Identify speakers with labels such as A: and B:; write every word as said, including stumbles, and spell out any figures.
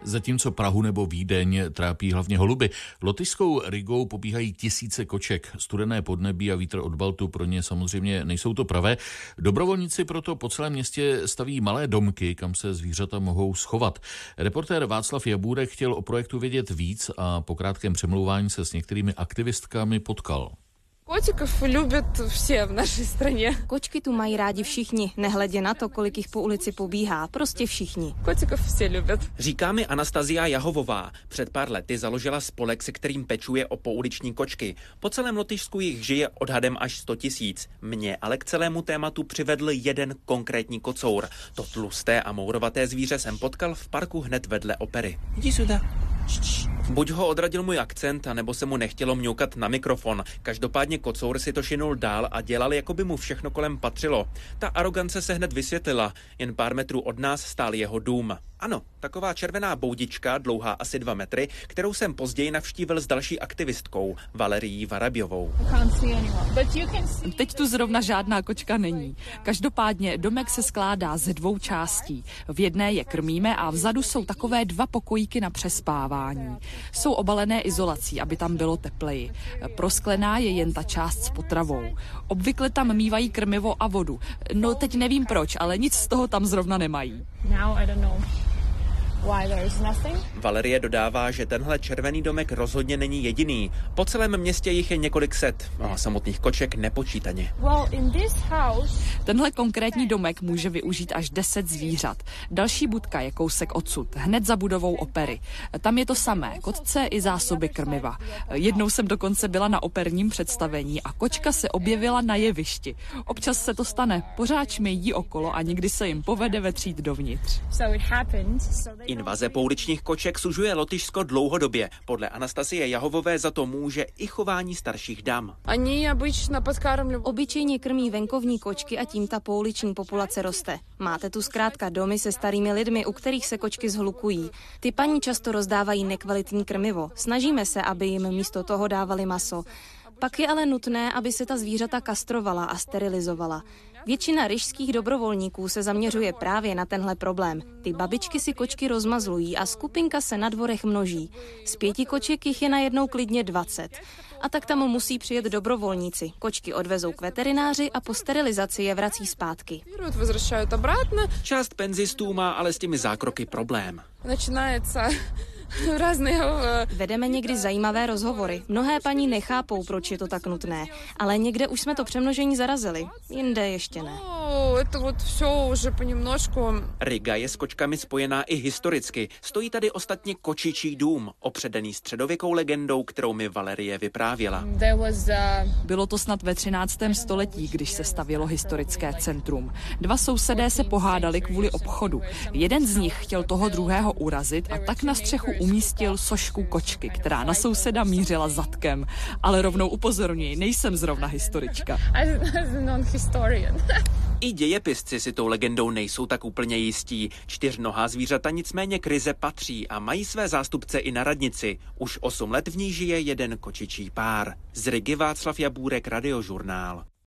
A: Zatímco Prahu nebo Vídeň trápí hlavně holuby, lotyšskou Rigou pobíhají tisíce koček. Studené podnebí a vítr od Baltu pro ně samozřejmě nejsou to pravé. Dobrovolníci proto po celém městě staví malé domky, kam se zvířata mohou schovat. Reportér Václav Jabůrek chtěl o projektu vědět víc a po krátkém přemlouvání se s některými aktivistkami potkal.
B: Kočikov любят все v naší straně.
C: Kočky tu mají rádi všichni, nehledě na to, kolik jich po ulici pobíhá, prostě všichni.
B: Kočikov vše любят.
D: Říká mi Anastazia Jahovová. Před pár lety založila spolek, se kterým pečuje o pouliční kočky. Po celém Lotyšsku jich žije odhadem až sto tisíc. Mě ale k celému tématu přivedl jeden konkrétní kocour. To tlusté a mourovaté zvíře jsem potkal v parku hned vedle opery. Jdi suda. Buď ho odradil můj akcent, anebo se mu nechtělo mňoukat na mikrofon. Každopádně kocour si to šinul dál a dělal, jako by mu všechno kolem patřilo. Ta arogance se hned vysvětlila. Jen pár metrů od nás stál jeho dům. Ano, taková červená boudička, dlouhá asi dva metry, kterou jsem později navštívil s další aktivistkou, Valerií Varabjovou.
E: Teď tu zrovna žádná kočka není. Každopádně domek se skládá ze dvou částí. V jedné je krmíme a vzadu jsou takové dva pokojíky na přespávání. Jsou obalené izolací, aby tam bylo tepleji. Prosklená je jen ta část s potravou. Obvykle tam mívají krmivo a vodu. No teď nevím proč, ale nic z toho tam zrovna nemají.
F: Now I don't know. Why there is nothing?
D: Valerie dodává, že tenhle červený domek rozhodně není jediný. Po celém městě jich je několik set, a samotných koček nepočítaně.
F: Well, in this house...
E: Tenhle konkrétní domek může využít až deset zvířat. Další budka je kousek odsud, hned za budovou opery. Tam je to samé, kotce i zásoby krmiva. Jednou jsem dokonce byla na operním představení a kočka se objevila na jevišti. Občas se to stane, pořád šmejdí okolo a někdy se jim povede vetřít dovnitř.
F: So it happened, so they...
D: Invaze pouličních koček sužuje Lotyšsko dlouhodobě. Podle Anastasie Jahovové za to může i chování starších dam.
B: Oni obyčejně podkármlí.
C: Obyčejně krmí venkovní kočky a tím ta pouliční populace roste. Máte tu zkrátka domy se starými lidmi, u kterých se kočky zhlukují. Ty paní často rozdávají nekvalitní krmivo. Snažíme se, aby jim místo toho dávali maso. Pak je ale nutné, aby se ta zvířata kastrovala a sterilizovala. Většina ryšských dobrovolníků se zaměřuje právě na tenhle problém. Ty babičky si kočky rozmazlují a skupinka se na dvorech množí. Z pěti koček jich je najednou klidně dvacet. A tak tam musí přijet dobrovolníci. Kočky odvezou k veterináři a po sterilizaci je vrací zpátky.
D: Část penzistů má ale s těmi zákroky problém.
C: Vedeme někdy zajímavé rozhovory. Mnohé paní nechápou, proč je to tak nutné, ale někde už jsme to přemnožení zarazili, jinde ještě ne.
D: Riga je s kočkami spojená i historicky. Stojí tady ostatně kočičí dům, opředený středověkou legendou, kterou mi Valerie vyprávěla.
E: Bylo to snad ve třináctém století, když se stavělo historické centrum. Dva sousedé se pohádali kvůli obchodu. Jeden z nich chtěl toho druhého urazit a tak na střechu umístil sošku kočky, která na souseda mířila zadkem. Ale rovnou upozorňuji, nejsem zrovna historička.
D: I dějepisci si tou legendou nejsou tak úplně jistí. Čtyřnohá zvířata nicméně k Rize patří a mají své zástupce i na radnici. Už osm let v ní žije jeden kočičí pár. Z Rigy Václav Jabůrek, Radiožurnál.